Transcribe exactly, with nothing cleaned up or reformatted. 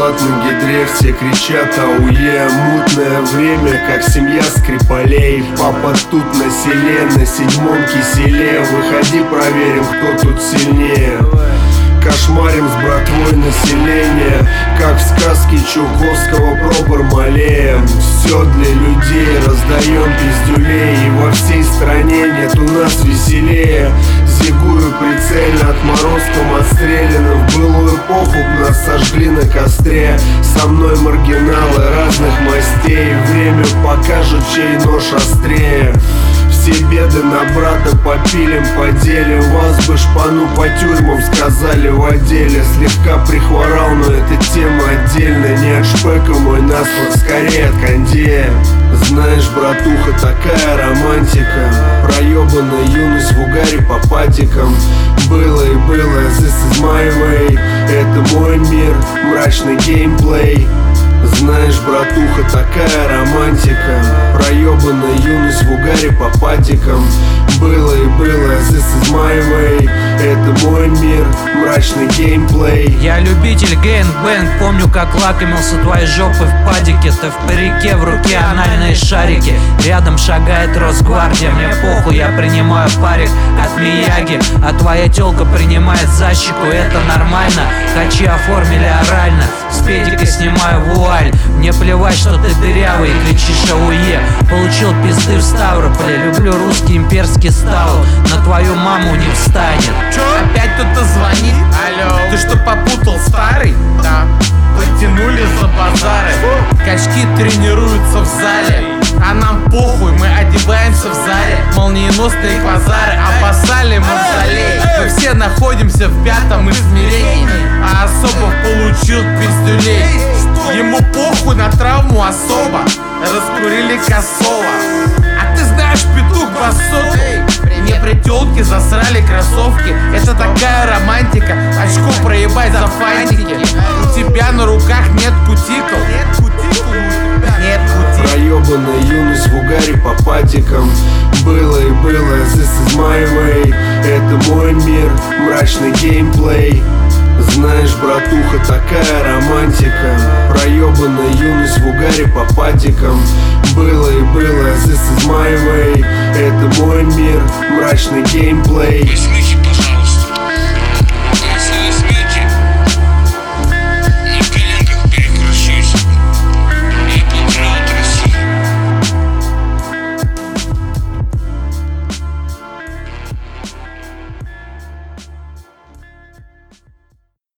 Влад на гидре, все кричат ауе. Мутное время, как семья Скрипалей. Папа тут на селе, на седьмом киселе. Выходи, проверим, кто тут сильнее. Кошмарим с братвой население, как в сказке Чуковского про Бармалея. Все для людей, раздаем пиздюлей. И во всей стране нет у нас веселее. Зигую прицельно, отморозком отстреляно. В былую эпоху нас сожгли на костре. Со мной маргиналы разных мастей. Время покажет, чей нож острее. Все беды на брата попилим, поделим. Вас бы шпану по тюрьмам сказали в отделе. Слегка прихворал, но эта тема отдельная. Не от шпека мой насморк, скорее от кондея. Знаешь, братуха, такая романтика. Проебанная юность в угаре по патикам. Было и было, this is my way. Это мой мир, мрачный геймплей. Знаешь, братуха, такая романтика. Проебанная юность в угаре по патикам. Было и было, this is my way. Это мой мир, мрачный геймплей. Я любитель геймбэнг, помню, как лакомился твоей жопой в падике. Ты в парике, в руке анальные шарики. Рядом шагает Росгвардия, мне похуй, я принимаю парик от Мияги. А твоя тёлка принимает за щеку, это нормально. Хачи оформили орально, с педика снимаю вуаль. Мне плевать, что ты дырявый и кричишь ауе. Получил пизды в Ставрополе, люблю русский имперский стал. На твою маму не встанет. Чё? Опять кто-то звонит? Алло. Ты что, попутал старый? Да. Потянули за базары. Качки тренируются в зале, а нам похуй, мы одеваемся в зале. Молниеносные базары, обоссали мавзолей. Мы все находимся в пятом измерении, а Особов получил пиздюлей. Ему похуй на травму особо, раскурили косово. А ты знаешь, петух басотый, мне при тёлке засрали кроссовки. Это такая романтика, очко проебать за фантики. У тебя на руках нет кутикл. Нет кутикл. Проебанная юность в угаре по патикам. Было и было, this is my way. Это мой мир, мрачный геймплей. Знаешь, братуха, такая романтика. Проебанная юность в угаре по патикам. Было и было, this is my way. Это мой мир, мрачный геймплей.